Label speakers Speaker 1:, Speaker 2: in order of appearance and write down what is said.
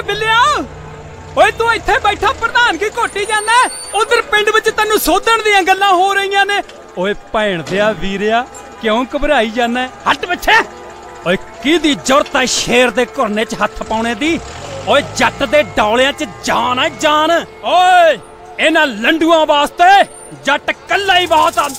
Speaker 1: बिलिया ओए तू इत्थे बैठा प्रधान की घोटी जाना उधर पिंड विच तैनूं सोधण दीयां गल्लां हो रहीआं ने। ओए भैण दिया वीरिया क्यों घबराई जाना? हट पिछे। ओए किहदी जुरत है शेर दे घुरने च हत्थ पाउणे दी? ओए जट दे डौलियां च जान है जान। ओए इन्हां लंडुआं वास्ते जट कल्ला ही बहुत आ।